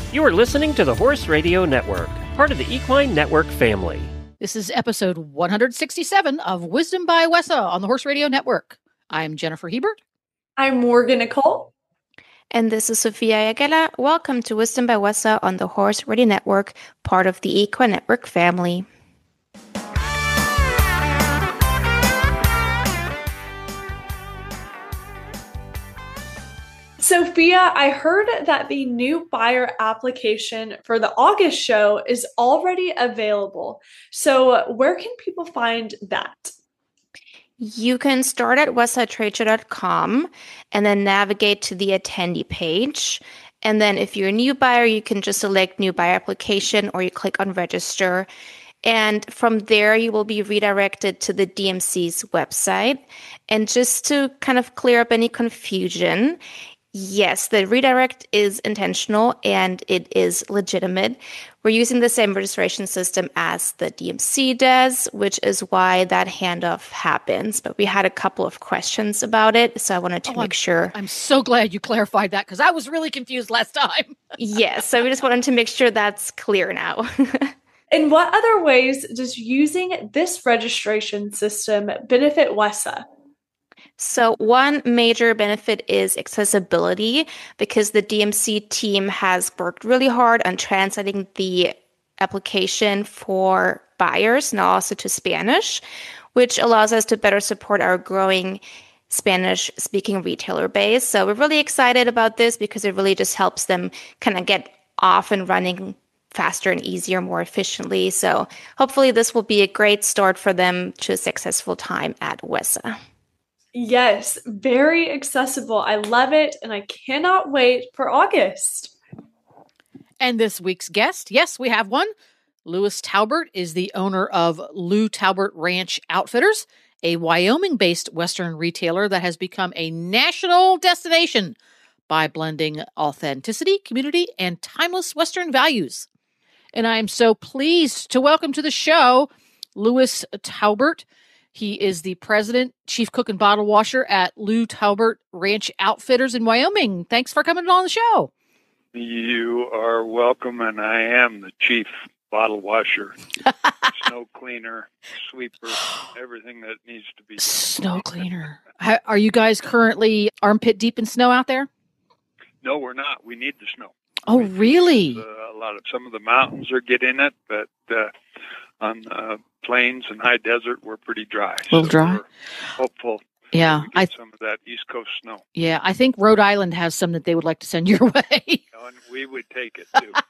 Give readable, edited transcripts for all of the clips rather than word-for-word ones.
You are listening to the Horse Radio Network, part of the Equine Network family. This is episode 167 of Wisdom by Wessa on the Horse Radio Network. I'm Jennifer Hebert. I'm Morgan Nicole. And this is Sofia Ayala. Welcome to Wisdom by Wessa on the Horse Radio Network, part of the Equine Network family. Sophia, I heard that the new buyer application for the August show is already available. So where can people find that? You can start at wesatradeshow.com and then navigate to the attendee page. And then if you're a new buyer, you can just select new buyer application or you click on register. And from there, you will be redirected to the DMC's website. And just to kind of clear up any confusion, yes, the redirect is intentional and it is legitimate. We're using the same registration system as the DMC does, which is why that handoff happens. But we had a couple of questions about it, so I wanted to make sure. I'm so glad you clarified that because I was really confused last time. Yes, so we just wanted to make sure that's clear now. In what other ways does using this registration system benefit Wessa? So one major benefit is accessibility because the DMC team has worked really hard on translating the application for buyers and also to Spanish, which allows us to better support our growing Spanish-speaking retailer base. So we're really excited about this because it really just helps them kind of get off and running faster and easier, more efficiently. So hopefully this will be a great start for them to a successful time at Wessa. Yes, very accessible. I love it, and I cannot wait for August. And this week's guest, yes, we have one. Louis Taubert is the owner of Lou Taubert Ranch Outfitters, a Wyoming-based Western retailer that has become a national destination by blending authenticity, community, and timeless Western values. And I am so pleased to welcome to the show Louis Taubert. He is the president, chief cook, and bottle washer at Lou Taubert Ranch Outfitters in Wyoming. Thanks for coming on the show. You are welcome, and I am the chief bottle washer, snow cleaner, sweeper, everything that needs to be done. Snow cleaner. Are you guys currently armpit deep in snow out there? No, we're not. We need the snow. Oh, really? Some of the mountains are getting it, but on plains and high desert, we're pretty dry. A little dry? We're hopeful. Yeah. Some of that East Coast snow. Yeah, I think Rhode Island has some that they would like to send your way. And we would take it, too.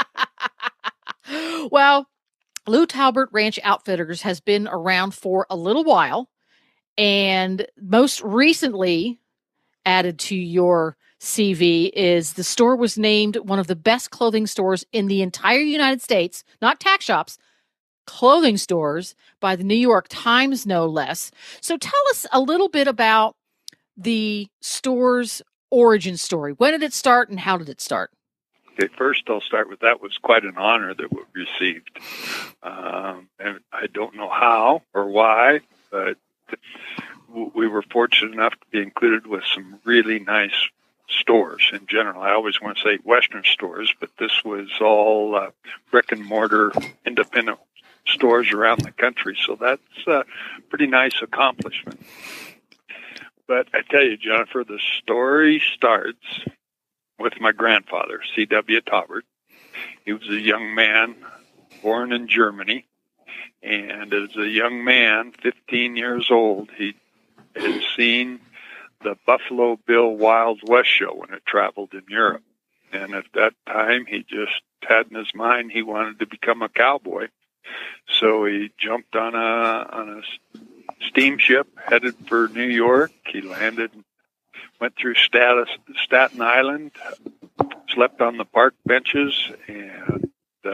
Well, Lou Taubert Ranch Outfitters has been around for a little while, and most recently added to your CV is the store was named one of the best clothing stores in the entire United States, not tack shops, clothing stores, by the New York Times, no less. So tell us a little bit about the store's origin story. When did it start and how did it start? Okay, first I'll start with that was quite an honor that we received. And I don't know how or why, but we were fortunate enough to be included with some really nice stores in general. I always want to say Western stores, but this was all brick and mortar independent stores around the country. So that's a pretty nice accomplishment. But I tell you, Jennifer, the story starts with my grandfather, C.W. Taubert. He was a young man born in Germany. And as a young man, 15 years old, he had seen the Buffalo Bill Wild West show when it traveled in Europe. And at that time, he just had in his mind he wanted to become a cowboy. So he jumped on a steamship headed for New York. He landed, went through Staten Island, slept on the park benches, and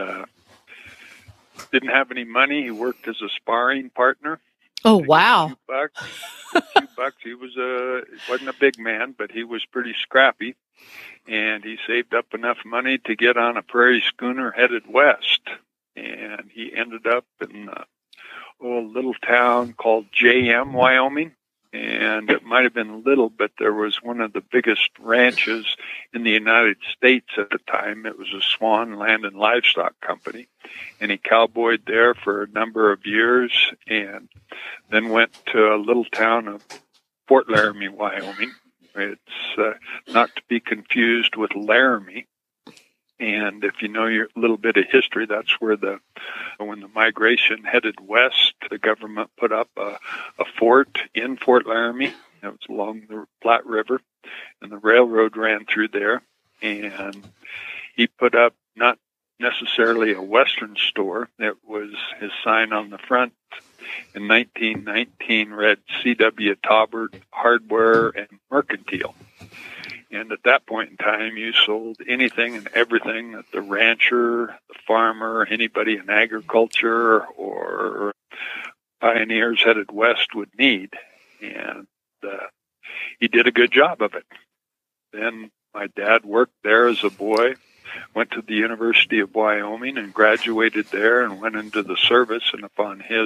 didn't have any money. He worked as a sparring partner. Oh, wow. A few bucks. He wasn't a big man, but he was pretty scrappy. And he saved up enough money to get on a prairie schooner headed west. And he ended up in a little town called J.M., Wyoming. and it might have been little, but there was one of the biggest ranches in the United States at the time. It was a Swan Land and Livestock Company, and he cowboyed there for a number of years, and then went to a little town of Fort Laramie, Wyoming. It's not to be confused with Laramie. And if you know your little bit of history, that's where when the migration headed west, the government put up a fort in Fort Laramie. It was along the Platte River, and the railroad ran through there. And he put up not necessarily a Western store. It was his sign on the front in 1919 read C.W. Taubert Hardware and Mercantile. And at that point in time, you sold anything and everything that the rancher, the farmer, anybody in agriculture or pioneers headed west would need. And he did a good job of it. Then my dad worked there as a boy, went to the University of Wyoming and graduated there and went into the service. And upon his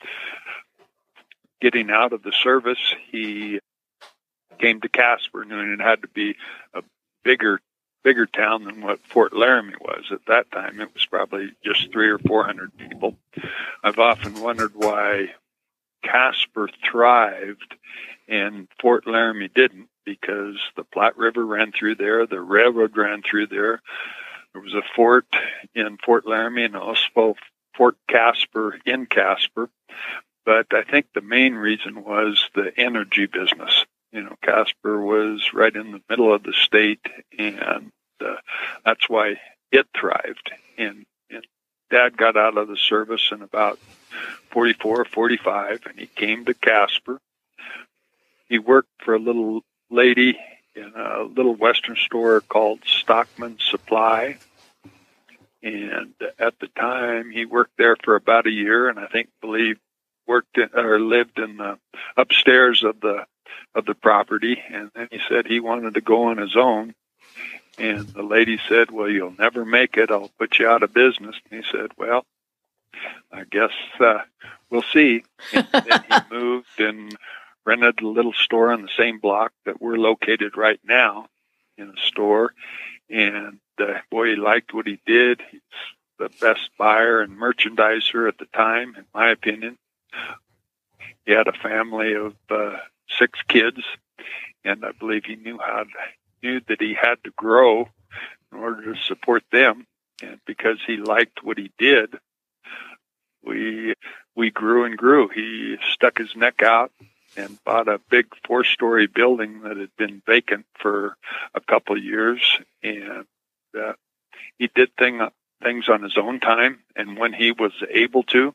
getting out of the service, he came to Casper, knowing it had to be a bigger town than what Fort Laramie was. At that time, it was probably just 300 or 400 people. I've often wondered why Casper thrived and Fort Laramie didn't, because the Platte River ran through there, the railroad ran through there. There was a fort in Fort Laramie and also Fort Casper in Casper. But I think the main reason was the energy business. You know, Casper was right in the middle of the state, and that's why it thrived. And Dad got out of the service in about 44, 45, and he came to Casper. He worked for a little lady in a little Western store called Stockman Supply. And at the time, he worked there for about a year, and I think lived in the upstairs of the property. And then he said he wanted to go on his own. And the lady said, "Well, you'll never make it. I'll put you out of business." And he said, "Well, I guess we'll see." And then he moved and rented a little store on the same block that we're located right now in a store. And boy, he liked what he did. He's the best buyer and merchandiser at the time, in my opinion. He had a family of 6 kids, and I believe he knew that he had to grow in order to support them. And because he liked what he did, we grew and grew. He stuck his neck out and bought a big 4-story building that had been vacant for a couple of years. And he did things on his own time. And when he was able to,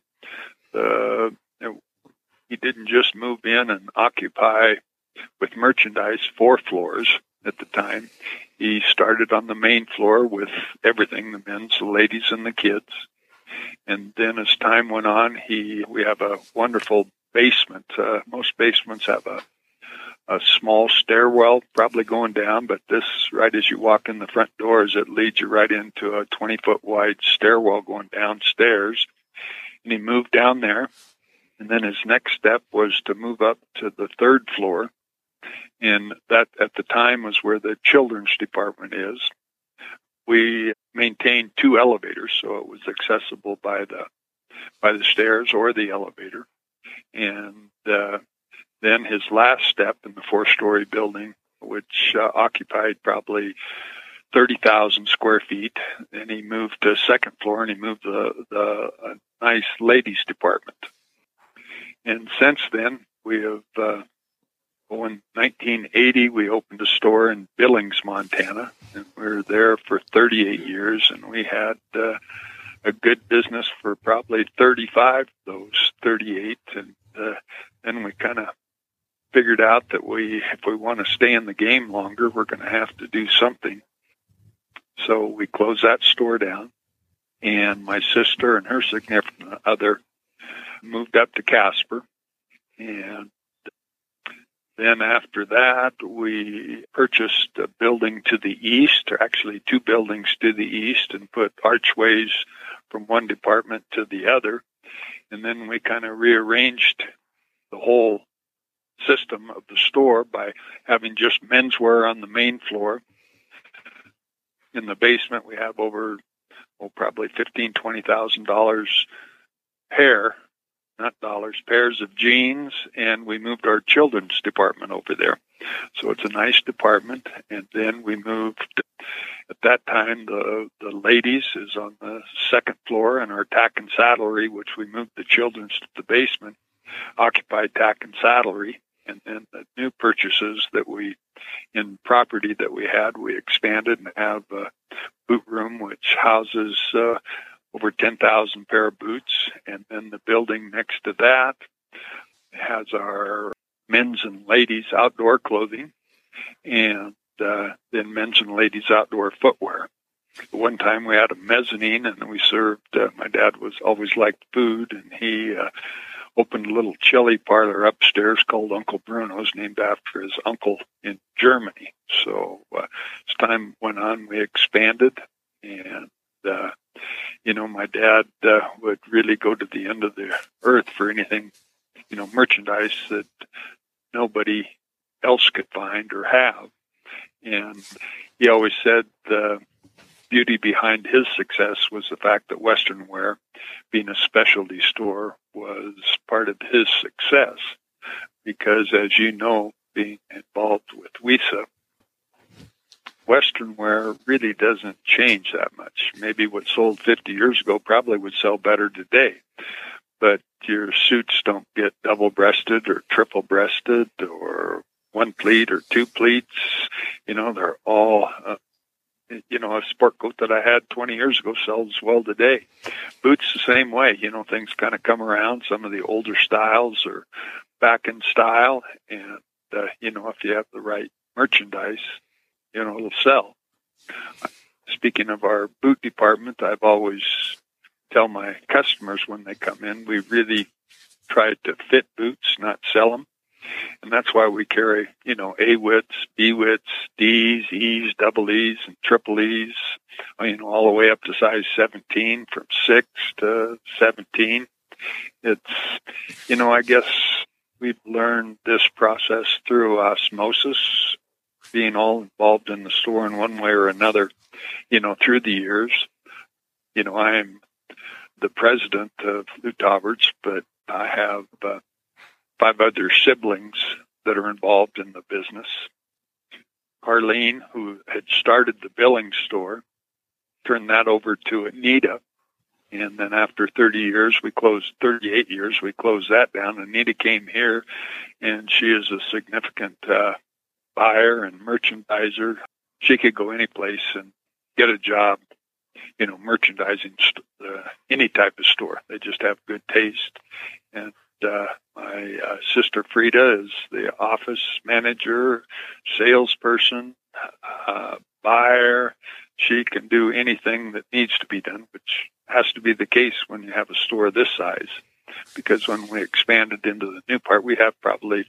he didn't just move in and occupy with merchandise 4 floors at the time. He started on the main floor with everything, the men's, the ladies, and the kids. And then as time went on, we have a wonderful basement. Most basements have a small stairwell probably going down, but this, right as you walk in the front doors, it leads you right into a 20-foot wide stairwell going downstairs. And he moved down there. And then his next step was to move up to the 3rd floor. And that at the time was where the children's department is. We maintained 2 elevators, so it was accessible by the stairs or the elevator. And then his last step in the 4-story building, which occupied probably 30,000 square feet, and he moved to 2nd floor, and he moved the nice ladies department. And since then, we have, in 1980, we opened a store in Billings, Montana, and we were there for 38 years, and we had a good business for probably 35 of those 38, and then we kind of figured out that if we want to stay in the game longer, we're going to have to do something. So we closed that store down, and my sister and her significant other moved up to Casper. And then after that, we purchased a building to the east, or actually 2 buildings to the east, and put archways from one department to the other. And then we kind of rearranged the whole system of the store by having just menswear on the main floor. In the basement, we have over probably $15,000-$20,000 pairs of jeans, and we moved our children's department over there. So it's a nice department. And then we moved, at that time, the ladies is on the second floor, and our tack and saddlery, which we moved the children's to the basement, occupied tack and saddlery. And then the new purchases in property that we had, we expanded and have a boot room, which houses over 10,000 pair of boots. And then the building next to that has our men's and ladies outdoor clothing, and then men's and ladies outdoor footwear. One time we had a mezzanine, and we served, my dad was always liked food, and he opened a little chili parlor upstairs called Uncle Bruno's, named after his uncle in Germany. So as time went on, we expanded, and my dad would really go to the end of the earth for anything, merchandise that nobody else could find or have. And he always said the beauty behind his success was the fact that Western Wear, being a specialty store, was part of his success. Because, as you know, being involved with WISA, Western Wear really doesn't change that much. Maybe what sold 50 years ago probably would sell better today. But your suits don't get double-breasted or triple-breasted or one pleat or two pleats. They're all, a sport coat that I had 20 years ago sells well today. Boots the same way. Things kind of come around. Some of the older styles are back in style. And, if you have the right merchandise, it'll sell. Speaking of our boot department, I've always tell my customers when they come in, we really try to fit boots, not sell them. And that's why we carry, A-widths, B-widths, Ds, Es, double Es, and triple Es, all the way up to size 17, from 6 to 17. It's, I guess we've learned this process through osmosis, being all involved in the store in one way or another, through the years. I'm the president of Lou Taubert's, but I have 5 other siblings that are involved in the business. Arlene, who had started the Billing store, turned that over to Anita. And then after 38 years, we closed that down. Anita came here, and she is a significant buyer and merchandiser. She could go any place and get a job, merchandising any type of store. They just have good taste. And my sister Frida is the office manager, salesperson, buyer. She can do anything that needs to be done, which has to be the case when you have a store this size. Because when we expanded into the new part, we have probably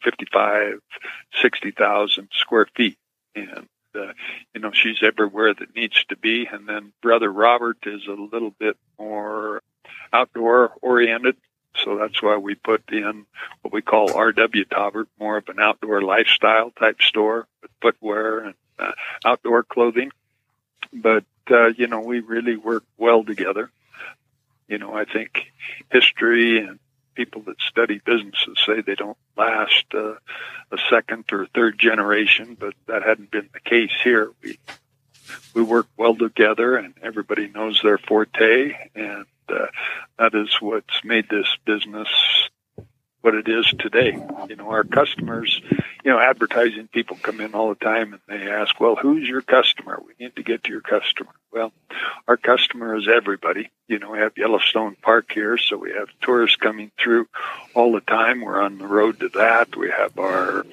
60,000 square feet. And, she's everywhere that needs to be. And then Brother Robert is a little bit more outdoor oriented. So that's why we put in what we call R.W. Taubert, more of an outdoor lifestyle type store with footwear and outdoor clothing. But, we really work well together. I think history and people that study businesses say they don't last a second or third generation, but that hadn't been the case here. We work well together, and everybody knows their forte, and that is what's made this business what it is today. Our customers, advertising people come in all the time and they ask, well, who's your customer? We need to get to your customer. Well, our customer is everybody. We have Yellowstone Park here, so we have tourists coming through all the time. We're on the road to that. We have our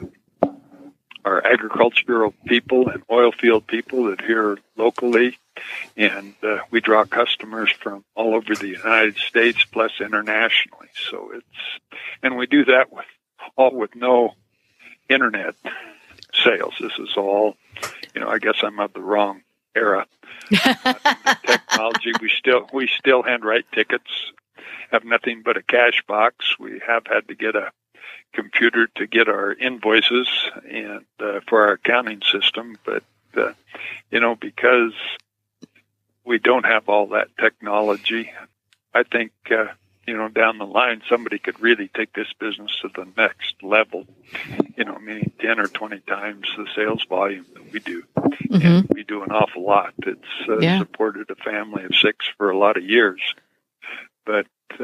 agricultural people and oil field people that here locally. And we draw customers from all over the United States plus internationally. So and we do that with no internet sales. This is all, I guess I'm of the wrong era. Technology, we still handwrite tickets, have nothing but a cash box. We have had to get a computer to get our invoices and for our accounting system. But, because we don't have all that technology, I think, down the line, somebody could really take this business to the next level, meaning 10 or 20 times the sales volume that we do. Mm-hmm. And we do an awful lot. It's supported a family of 6 for a lot of years. But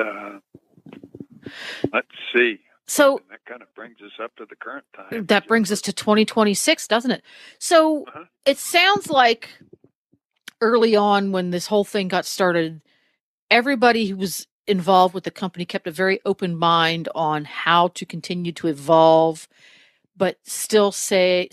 let's see. So and that kind of brings us up to the current time. That brings us to 2026, doesn't it? So It sounds like early on when this whole thing got started, everybody who was involved with the company kept a very open mind on how to continue to evolve, but still say,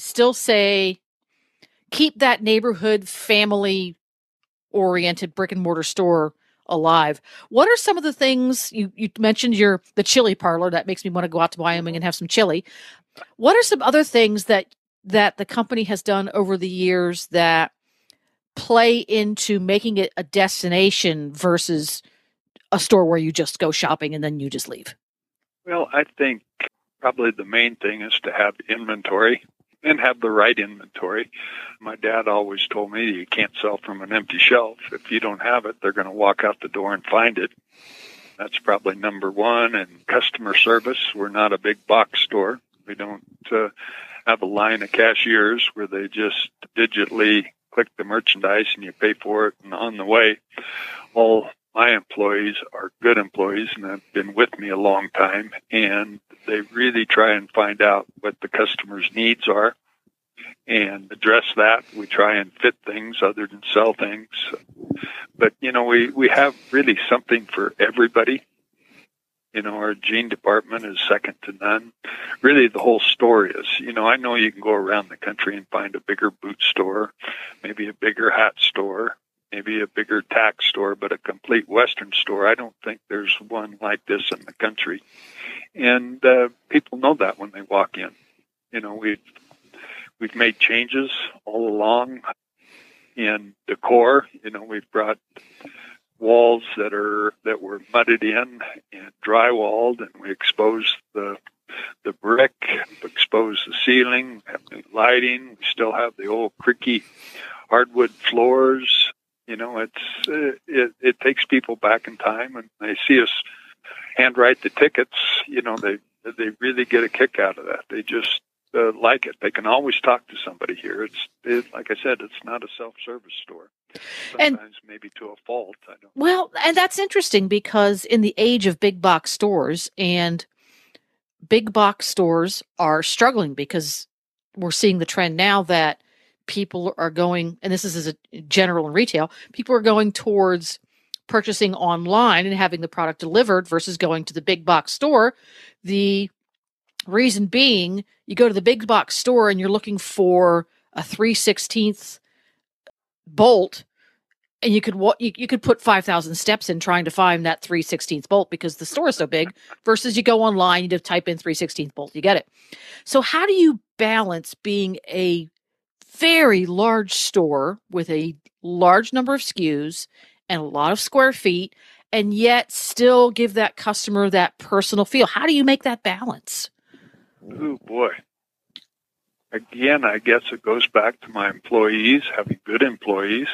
keep that neighborhood family oriented brick and mortar store alive. What are some of the things you mentioned? The chili parlor that makes me want to go out to Wyoming and have some chili. What are some other things that the company has done over the years that play into making it a destination versus a store where you just go shopping and then you just leave? Well, I think probably the main thing is to have inventory and have the right inventory. My dad always told me you can't sell from an empty shelf. If you don't have it, they're going to walk out the door and find it. That's probably number one. And customer service. We're not a big box store. We don't have a line of cashiers where they just digitally click the merchandise and you pay for it and on the way. All my employees are good employees and have been with me a long time, and they really try and find out what the customer's needs are and address that. We try and fit things other than sell things. But, we have really something for everybody. Our jean department is second to none. Really, the whole store is. I know you can go around the country and find a bigger boot store, maybe a bigger hat store, maybe a bigger tack store, but a complete Western store, I don't think there's one like this in the country. And people know that when they walk in. We've made changes all along in decor. We've brought walls that were mudded in and drywalled, and we exposed the brick, exposed the ceiling, have new lighting. We still have the old creaky hardwood floors. It takes people back in time, and they see us handwrite the tickets. They really get a kick out of that. They just like it. They can always talk to somebody here. Like I said, it's not a self-service store. Sometimes maybe to a fault. I don't know. Well, and that's interesting because in the age of big box stores, and big box stores are struggling because we're seeing the trend now that people are going, and this is as a general in retail, people are going towards purchasing online and having the product delivered versus going to the big box store. The reason being, you go to the big box store and you're looking for a 3/16 bolt, and you could put 5,000 steps in trying to find that 3/16 bolt because the store is so big, versus you go online, you type in 3/16 bolt, you get it. So how do you balance being a very large store with a large number of SKUs and a lot of square feet, and yet still give that customer that personal feel? How do you make that balance? Oh, boy. Again, I guess it goes back to my employees, having good employees,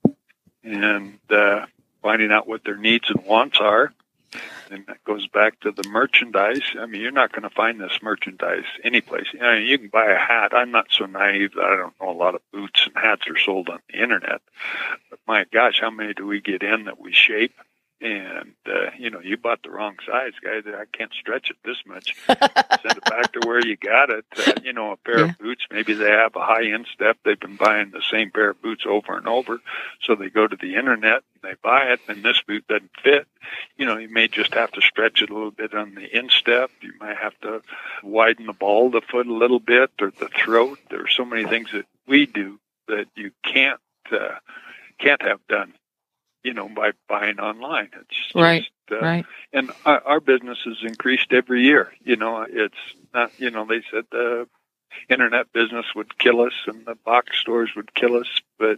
and finding out what their needs and wants are. And that goes back to the merchandise. I mean, you're not going to find this merchandise anyplace. You can buy a hat. I'm not so naive that I don't know a lot of boots and hats are sold on the internet. But my gosh, how many do we get in that we shape? And, you bought the wrong size, guy. I can't stretch it this much. Send it back to where you got it. A pair of boots, maybe they have a high instep. They've been buying the same pair of boots over and over. So they go to the internet and they buy it, and this boot doesn't fit. You may just have to stretch it a little bit on the instep. You might have to widen the ball of the foot a little bit, or the throat. There are so many things that we do that you can't have done, by buying online. It's right. Just, right. And our business has increased every year. It's not, they said the internet business would kill us and the box stores would kill us, but,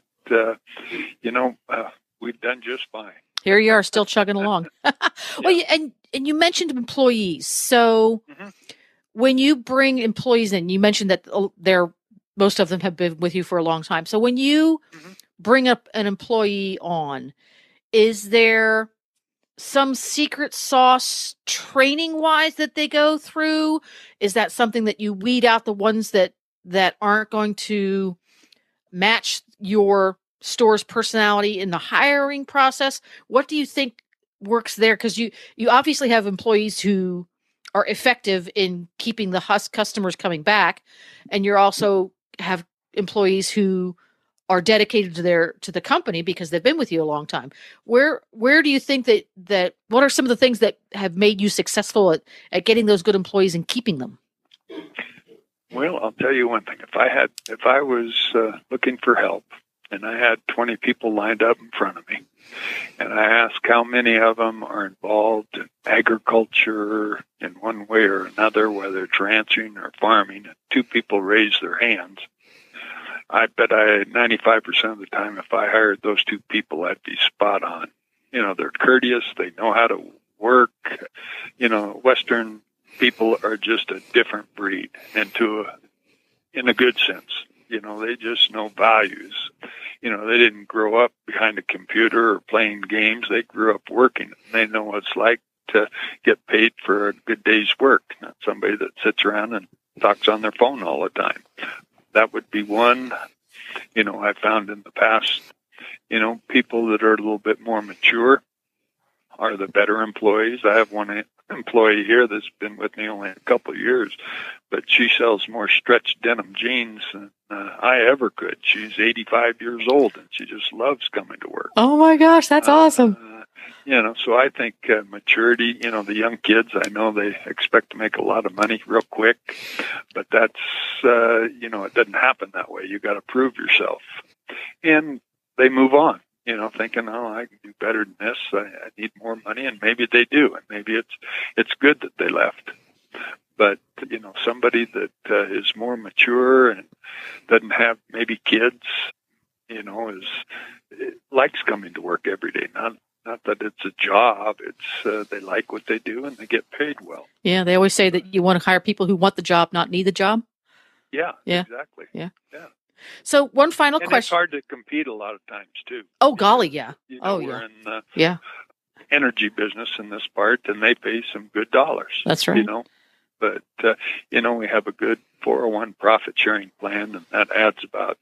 we've done just fine. Here you are, still chugging along. Well, and you mentioned employees. So when you bring employees in, you mentioned that most of them have been with you for a long time. So when you bring up an employee on, is there some secret sauce training wise that they go through? Is that something that you weed out the ones that aren't going to match your store's personality in the hiring process? What do you think works there? Because you obviously have employees who are effective in keeping the customers coming back, and you also have employees who are dedicated to the company because they've been with you a long time. Where do you think that what are some of the things that have made you successful at getting those good employees and keeping them? Well, I'll tell you one thing. If I was looking for help and I had 20 people lined up in front of me, and I asked how many of them are involved in agriculture in one way or another, whether it's ranching or farming, and 2 people raised their hands, I bet 95% of the time, if I hired those 2 people, I'd be spot on. You know, they're courteous. They know how to work. You know, Western people are just a different breed, and in a good sense. You know, they just know values. You know, they didn't grow up behind a computer or playing games. They grew up working. They know what it's like to get paid for a good day's work, not somebody that sits around and talks on their phone all the time. That would be one. You know, I found in the past, you know, people that are a little bit more mature are the better employees. I have one employee here that's been with me only a couple of years, but she sells more stretched denim jeans than I ever could. She's 85 years old, and she just loves coming to work. Oh, my gosh, that's awesome. You know, so I think maturity, you know, the young kids, I know they expect to make a lot of money real quick, but that's, you know, it doesn't happen that way. You got to prove yourself. And they move on, you know, thinking, oh, I can do better than this. I need more money. And maybe they do. And maybe it's good that they left. But, you know, somebody that is more mature and doesn't have maybe kids, you know, likes coming to work every day. Not that it's a job. It's they like what they do and they get paid well. Yeah, they always say that you want to hire people who want the job, not need the job. Yeah. Exactly. Yeah. So one final question. It's hard to compete a lot of times too. Oh, golly, yeah. You know, we're in the energy business in this part, and they pay some good dollars. That's right. You know, but you know, we have a good 401 profit sharing plan, and that adds about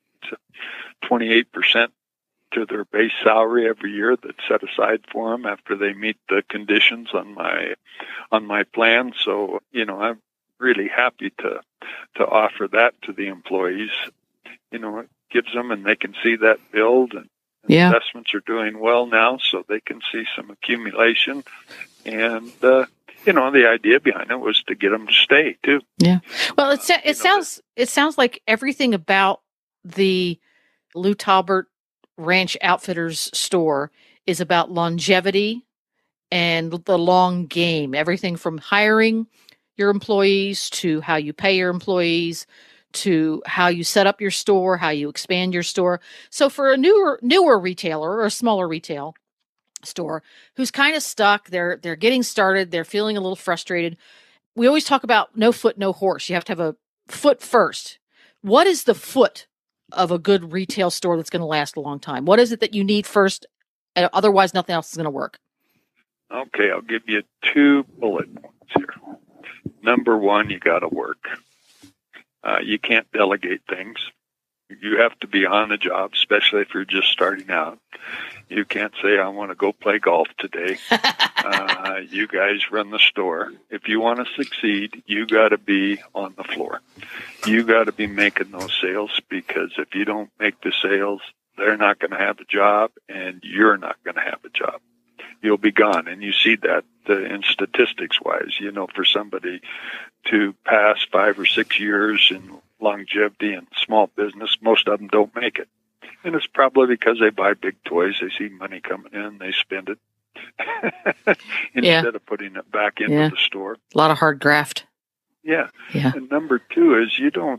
28% to their base salary every year that's set aside for them after they meet the conditions on my plan. So, you know, I'm really happy to offer that to the employees. You know, it gives them, and they can see that build, and investments are doing well now, so they can see some accumulation. And you know, the idea behind it was to get them to stay too. Yeah. Well, it sounds like everything about the Lew Talbert Ranch Outfitters store is about longevity and the long game. Everything from hiring your employees to how you pay your employees to how you set up your store, how you expand your store. So for a newer retailer or a smaller retail store who's kind of stuck, they're getting started, they're feeling a little frustrated. We always talk about no foot, no horse. You have to have a foot first. What is the foot of a good retail store that's going to last a long time? What is it that you need first? Otherwise, nothing else is going to work. Okay, I'll give you 2 bullet points here. Number 1, you got to work. You can't delegate things. You have to be on the job, especially if you're just starting out. You can't say, I want to go play golf today. You guys run the store. If you want to succeed, you got to be on the floor. You got to be making those sales, because if you don't make the sales, they're not going to have a job, and you're not going to have a job. You'll be gone. And you see that in statistics-wise. You know, for somebody to pass 5 or 6 years in longevity in small business, most of them don't make it. And it's probably because they buy big toys. They see money coming in, they spend it instead of putting it back into the store. A lot of hard graft. Yeah. And number 2 is you don't,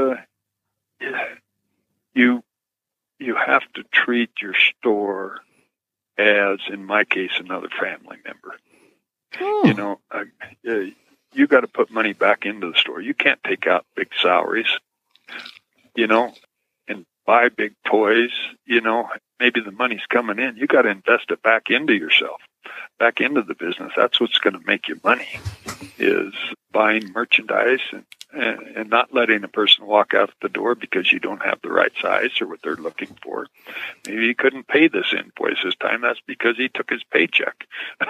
you have to treat your store as, in my case, another family member. You know, you got to put money back into the store. You can't take out big salaries, and buy big toys. Maybe the money's coming in. You got to invest it back into yourself, back into the business. That's what's going to make you money, is buying merchandise and not letting a person walk out the door because you don't have the right size or what they're looking for. Maybe he couldn't pay this invoice this time. That's because he took his paycheck.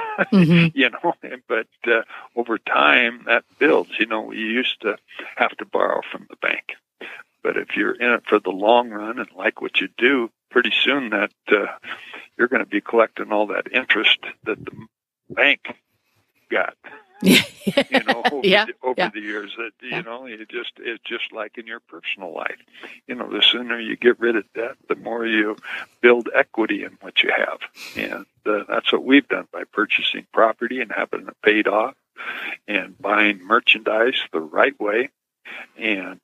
But over time that builds. You used to have to borrow from the bank. But if you're in it for the long run and like what you do, pretty soon that you're going to be collecting all that interest that the bank got. Over the years, it's just like in your personal life. The sooner you get rid of debt, the more you build equity in what you have, and that's what we've done by purchasing property and having it paid off, and buying merchandise the right way, and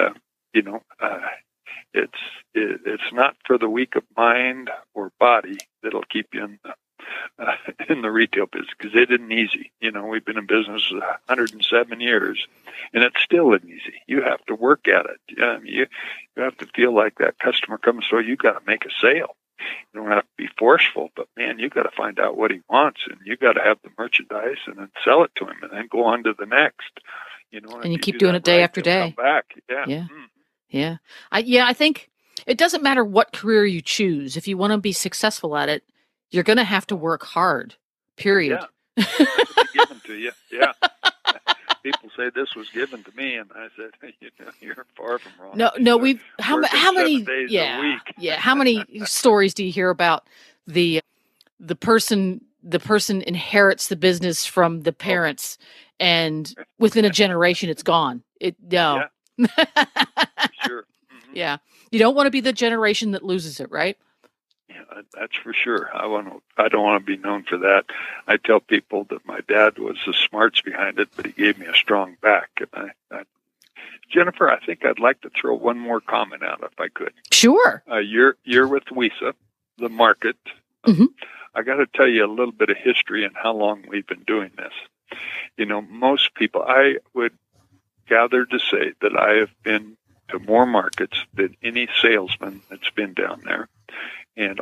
it's not for the weak of mind or body that'll keep you in the retail business, because it isn't easy. We've been in business 107 years, and it still isn't easy. You have to work at it. You have to feel like that customer comes, so you got to make a sale. You don't have to be forceful, but man, you got to find out what he wants, and you got to have the merchandise and then sell it to him, and then go on to the next. And you keep doing it day after day. Come back. Yeah. I think it doesn't matter what career you choose. If you want to be successful at it, you're going to have to work hard, period. Yeah. It's given to you. Yeah. People say this was given to me, and I said, you're far from wrong. No, how many days a week. Yeah, how many stories do you hear about the person inherits the business from the parents, and within a generation it's gone. Yeah. Sure. Mm-hmm. Yeah. You don't want to be the generation that loses it, right? Yeah, that's for sure. I don't want to be known for that. I tell people that my dad was the smarts behind it, but he gave me a strong back. And Jennifer, I think I'd like to throw one more comment out if I could. Sure. You're with WESA, the market. Mm-hmm. I got to tell you a little bit of history and how long we've been doing this. Most people, I would gather to say that I have been to more markets than any salesman that's been down there. And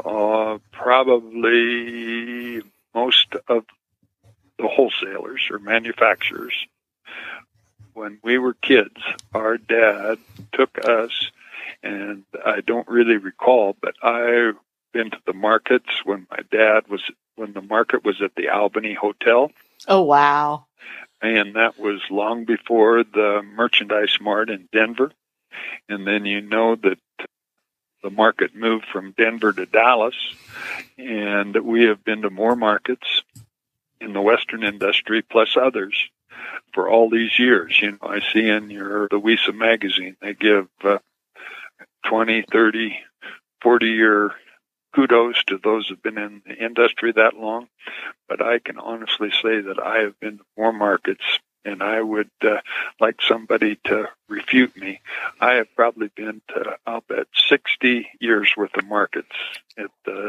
probably most of the wholesalers or manufacturers, when we were kids, our dad took us, and I don't really recall, but I've been to the markets when the market was at the Albany Hotel. Oh, wow. And that was long before the Merchandise Mart in Denver. And then that the market moved from Denver to Dallas, and we have been to more markets in the Western industry plus others for all these years. I see in the WESA magazine, they give 20, 30, 40-year kudos to those who have been in the industry that long. But I can honestly say that I have been to more markets, and I would like somebody to refute me. I have probably been to, I'll bet, 60 years worth of markets at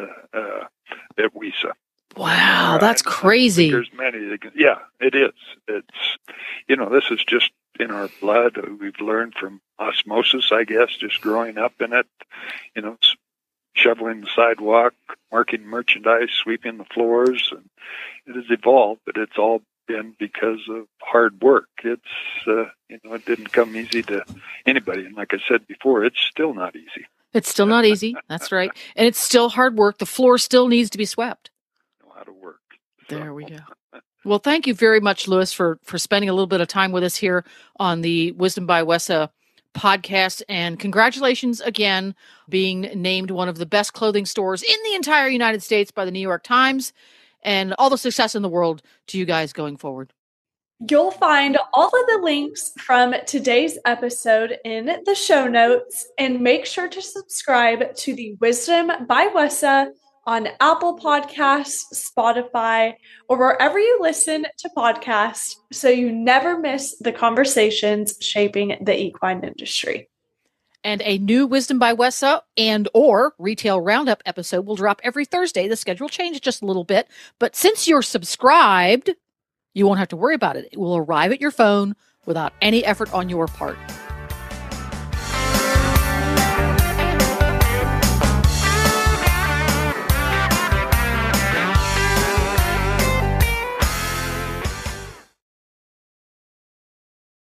WESA. Wow, that's crazy. There's many. Yeah, it is. It's, this is just in our blood. We've learned from osmosis, I guess, just growing up in it, shoveling the sidewalk, marking merchandise, sweeping the floors, and it has evolved, but it's all been because of hard work. It's, it didn't come easy to anybody. And like I said before, it's still not easy. It's still not easy. That's right. And it's still hard work. The floor still needs to be swept. Know how to work. There we go. Well, thank you very much, Louis, for spending a little bit of time with us here on the Wisdom by WESA podcast. And congratulations again, being named one of the best clothing stores in the entire United States by the New York Times, and all the success in the world to you guys going forward. You'll find all of the links from today's episode in the show notes, and make sure to subscribe to the Wisdom by WESA on Apple Podcasts, Spotify, or wherever you listen to podcasts, so you never miss the conversations shaping the equine industry. And a new Wisdom by WESA and/or Retail Roundup episode will drop every Thursday. The schedule changed just a little bit, but since you're subscribed, You won't have to worry about it. It will arrive at your phone without any effort on your part.